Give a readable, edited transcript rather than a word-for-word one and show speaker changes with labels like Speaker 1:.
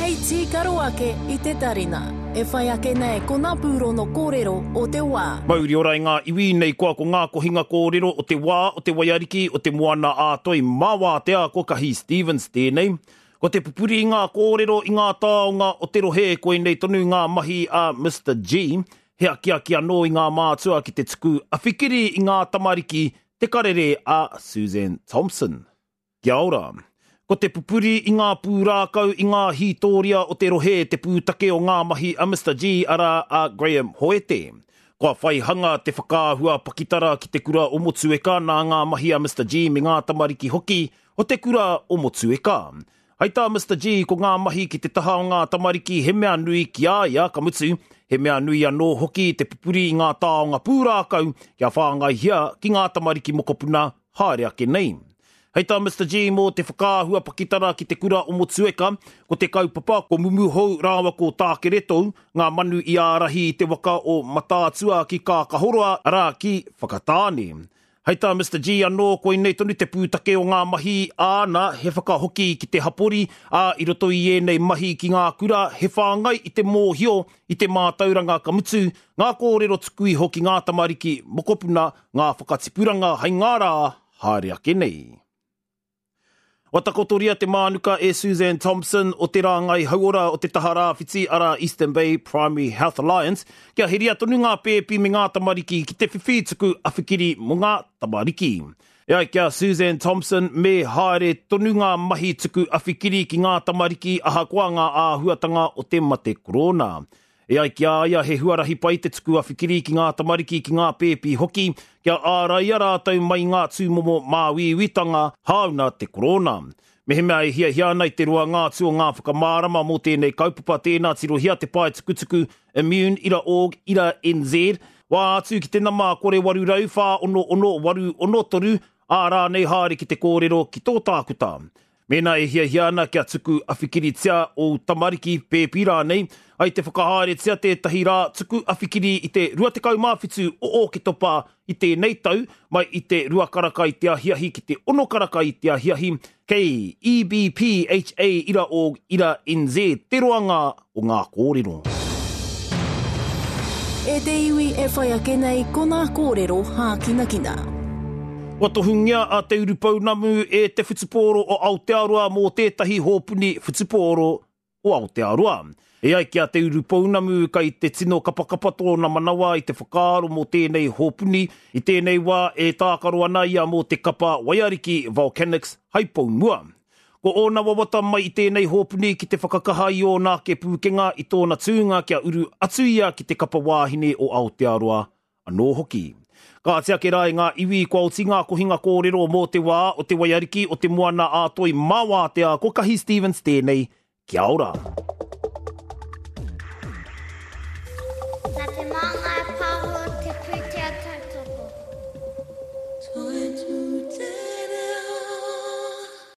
Speaker 1: Hei tīkaro ake I te tarina. E whai ake nei ko ngā pūro no kōrero o te wā.
Speaker 2: Mauri ora ngā iwi nei koa ko ngā kohinga kōrero o te wā, o te waiariki, o te moana ātoi. Mawā te a ko kahi Stevens tēnei. Ko te pupuri i ngā kōrero i ngā tāonga o te rohe koe nei tonu ngā mahi a Mr. G. He aki anō i ngā mātua ki te tuku a whikiri i ngā tamariki te karere a Susan Thompson. Kia ora. Ko te pupuri i ngā pūrākau i ngā hītōria o te rohe te pūtake o ngā mahi a Mr. G ara a Graham Hoete. Kua whai hanga te whakaahua pakitara ki te kura o Motueka nā ngā mahi a Mr. G me ngā tamariki hoki o te kura o Motueka. Hei tā Mr. G ko ngā mahi ki te taha o ngā tamariki he mea nui ki a ia kamutu, he mea nui anō hoki te pupuri i ngā tāonga pūrākau kia whāngai hia ki ngā tamariki mokopuna haere ake nei. Hei tā Mr. G mō te whakaahua pakitara ki te kura o Motueka, ko te kaupapa ko mumu hou rāwa ko tākereto, ngā manu i ārahi te waka o matātua ki kā kahoroa ara ki whakatāne. Hei tā Mr. G anō koe nei tonu te pūtake o ngā mahi āna he whakahoki ki te hapori a I roto I ēnei mahi ki ngā kura he whāngai I te mōhio I te mātauranga kamutu, ngā kōrero tukui hoki ngā tamariki mokopuna, ngā whakatipuranga hei ngā rā haere ake nei. Wa takotoria te mānuka e Susan Thompson o te rāngai hauora o te tahara whiti ara Eastern Bay Primary Health Alliance kia heria tonu ngā pēpi me ngā tamariki ki te whiwhituku a whikiri mo ngā tamariki. E ai kia Susan Thompson me haere tonu ngā mahi tuku a whikiri ki ngā tamariki aha koa ngā āhuatanga o te mate korona. E ai kia aia he huarahi pai te tuku a whikiri ki ngā tamariki ki ngā pēpi hoki, kia ārai rātau mai ngā tūmomo māwiwitanga hauna te korona. Me he mea e hia nei te rua ngā tū o ngā whakamārama mō tēnei kaupapa tēnā tiro hia te pai tukutuku Immune ira org ira NZ. Wā atu ki te nama kore waru rau whā ono waru ono toru, ārā nei haere ki te kōrero ki tō tākuta. Mēnā e hia ana kia tuku a whikiri tia o tamariki pēpira nei, ai te whakahaere tia tētahi rā tuku a whikiri I te ruatekau māwhitu o ke topa I te nei tau, mai I te rua karaka I te ahiahi ki te ono karaka I te ahiahi, kei EBPHA ira org ira NZ, te roanga o ngā kōrero.
Speaker 1: E te iwi e whai ake nei ko ngā kōrero hākinakina.
Speaker 2: Wa tohungia a te urupaunamu e te whutupōro o Aotearoa mō tētahi hōpuni whutupōro o Aotearoa. E ai kia te urupaunamu kai te tino kapakapa tōna manawa I te whakaaro mō tēnei hōpuni, I tēnei wā e tākaro ana ia mō te kapa waiariki Volcanics Haipoumua. Ko ōna wawata mai I tēnei hōpuni ki te whakakaha I o nā ke pūkenga I tōna tūnga kia uru atu ia ki te kapa wāhine o Aotearoa anō hoki. Ka atea ke rai ngā iwi kua oti ngā kohinga kōrero mō te wā o te waiariki o te moana ātoi mawā te a ko kahi Stevens tēnei. Kia ora.